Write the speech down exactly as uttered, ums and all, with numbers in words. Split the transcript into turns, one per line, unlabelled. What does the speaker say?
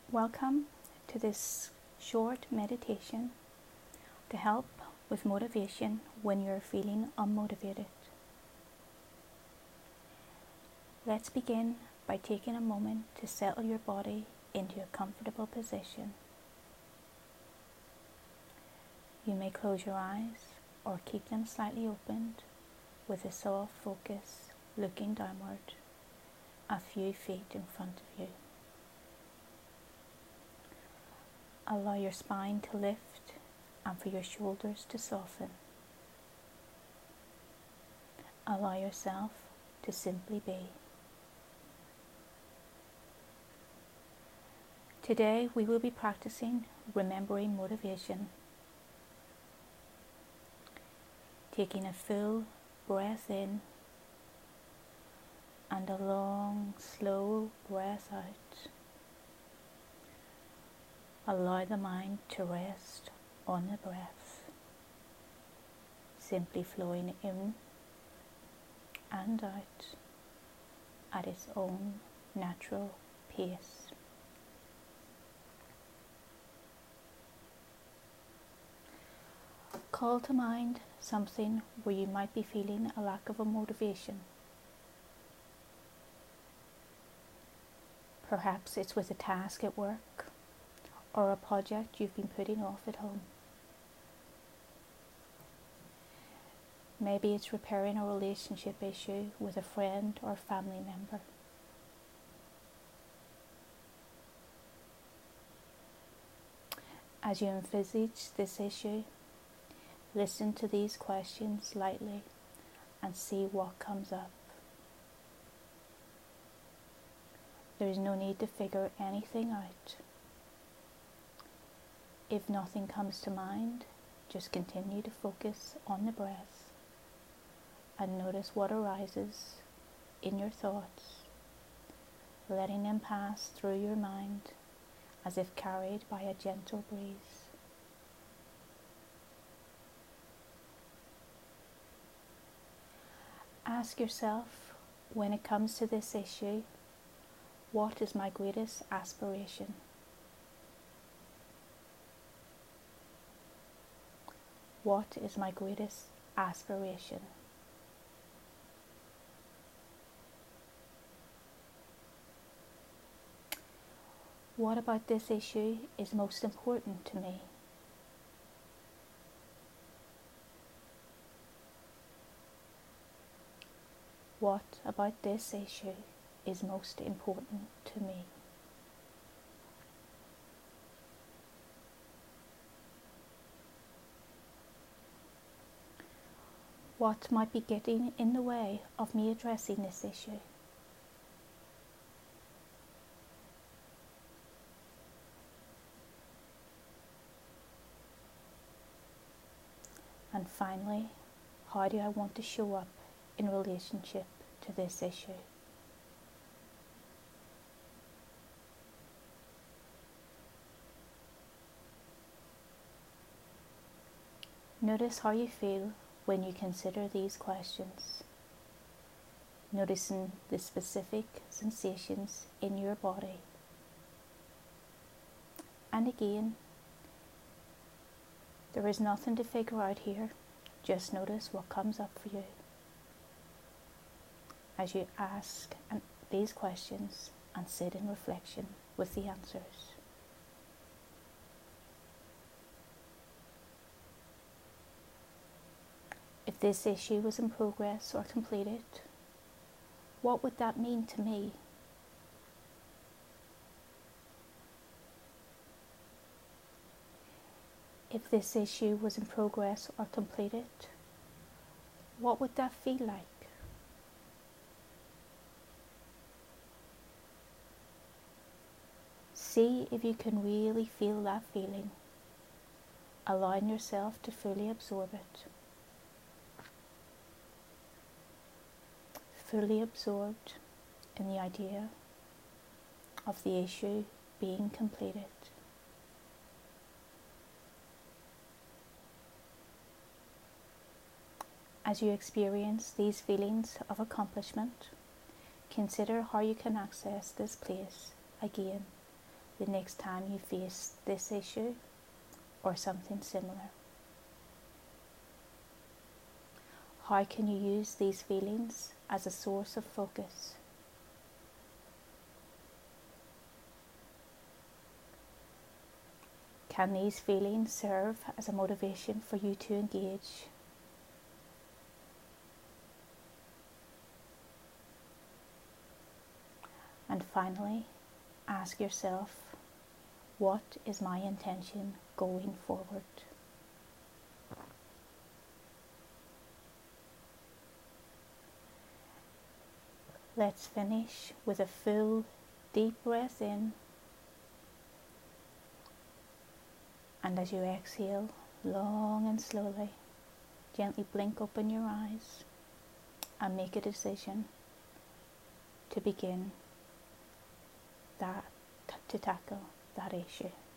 Welcome to this short meditation to help with motivation when you're feeling unmotivated. Let's begin by taking a moment to settle your body into a comfortable position. You may close your eyes or keep them slightly opened with a soft focus looking downward a few feet in front of you. Allow your spine to lift and for your shoulders to soften. Allow yourself to simply be. Today we will be practicing remembering motivation. Taking a full breath in and a long, slow breath out. Allow the mind to rest on the breath, simply flowing in and out at its own natural pace. Call to mind something where you might be feeling a lack of a motivation. Perhaps it's with a task at work or a project you've been putting off at home. Maybe it's repairing a relationship issue with a friend or family member. As you envisage this issue, listen to these questions lightly and see what comes up. There is no need to figure anything out. If nothing comes to mind, just continue to focus on the breath and notice what arises in your thoughts, letting them pass through your mind as if carried by a gentle breeze. Ask yourself, when it comes to this issue, what is my greatest aspiration? What is my greatest aspiration? What about this issue is most important to me? What about this issue is most important to me? What might be getting in the way of me addressing this issue? And finally, how do I want to show up in relationship to this issue? Notice how you feel when you consider these questions, noticing the specific sensations in your body. And again, there is nothing to figure out here, just notice what comes up for you as you ask these questions and sit in reflection with the answers. If this issue was in progress or completed, what would that mean to me? If this issue was in progress or completed, what would that feel like? See if you can really feel that feeling, allowing yourself to fully absorb it. Fully absorbed in the idea of the issue being completed. As you experience these feelings of accomplishment, consider how you can access this place again the next time you face this issue or something similar? How can you use these feelings as a source of focus? Can these feelings serve as a motivation for you to engage? And finally, ask yourself, what is my intention going forward? Let's finish with a full deep breath in, and as you exhale long and slowly, gently blink open your eyes and make a decision to begin that to tackle that issue.